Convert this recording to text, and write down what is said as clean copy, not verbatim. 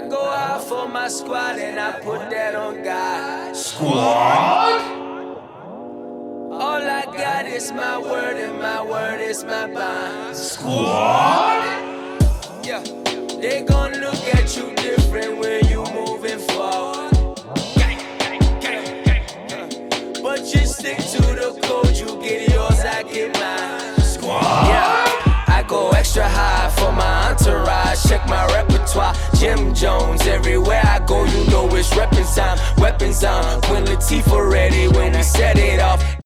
go out for my squad and I put that on God. Squad? All I got is my word and my word is my bond. Squad? Yeah, they gon' look at you different when you moving forward. But you stick to the code, you get yours, I get mine. Squad? Yeah, I go extra high for my entourage. Check my repertoire, Jim Jones. Everywhere I go, you know it's reppin' time. Weapons on, Queen Latifah ready when we set it off.